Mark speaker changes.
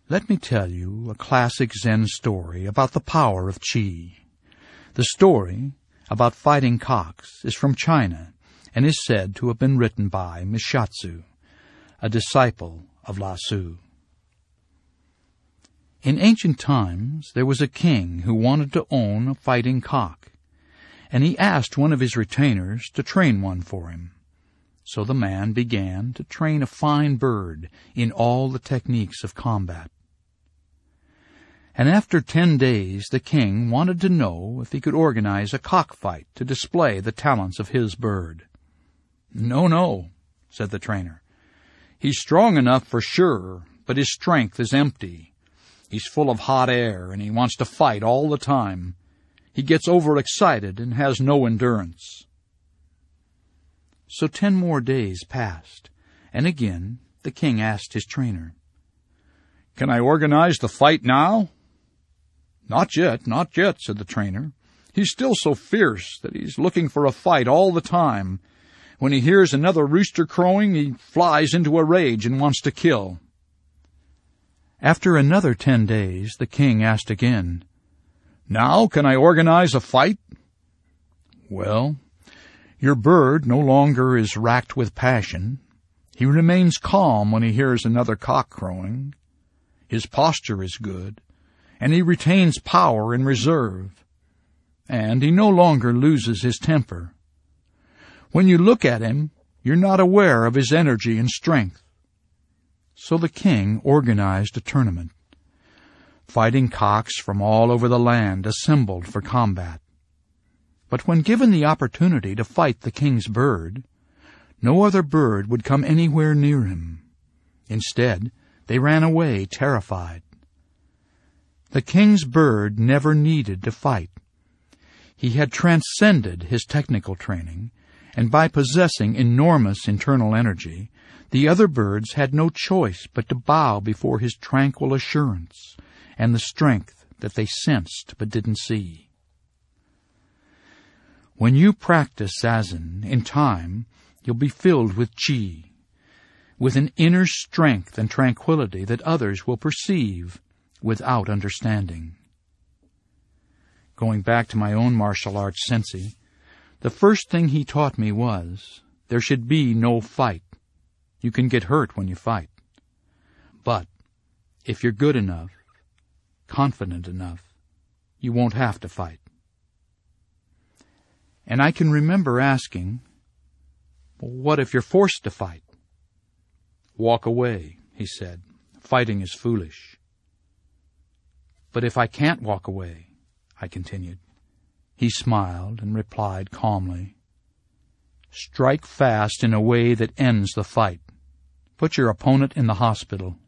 Speaker 1: Let me tell you a classic Zen story about the power of Qi. The story, about fighting cocks, is from China and is said to have been written by Mishatsu, a disciple of Lao Tzu. In ancient times, there was a king who wanted to own a fighting cock, and he asked one of his retainers to train one for him. So the man began to train a fine bird in all the techniques of combat. And after 10 days, the king wanted to know if he could organize a cockfight to display the talents of his bird. No, said the trainer. He's strong enough for sure, but his strength is empty. He's full of hot air, and he wants to fight all the time. He gets overexcited and has no endurance. So 10 more days passed, and again the king asked his trainer, "Can I organize the fight now?" Not yet, said the trainer. He's still so fierce that he's looking for a fight all the time. When he hears another rooster crowing, he flies into a rage and wants to kill. After another 10 days, the king asked again, "Now can I organize a fight?" "Well, your bird no longer is racked with passion. He remains calm when he hears another cock crowing. His posture is good, and he retains power in reserve, and he no longer loses his temper. When you look at him, you're not aware of his energy and strength." So the king organized a tournament. Fighting cocks from all over the land assembled for combat. But when given the opportunity to fight the king's bird, no other bird would come anywhere near him. Instead, they ran away terrified. The king's bird never needed to fight. He had transcended his technical training, and by possessing enormous internal energy, the other birds had no choice but to bow before his tranquil assurance and the strength that they sensed but didn't see. When you practice Zazen, in time, you'll be filled with Qi, with an inner strength and tranquility that others will perceive without understanding. Going back to my own martial arts sensei, the first thing he taught me was, there should be no fight. You can get hurt when you fight. But if you're good enough, confident enough, you won't have to fight. And I can remember asking, "What if you're forced to fight?" "Walk away," he said. "Fighting is foolish." "But if I can't walk away," I continued. He smiled and replied calmly, "Strike fast in a way that ends the fight. Put your opponent in the hospital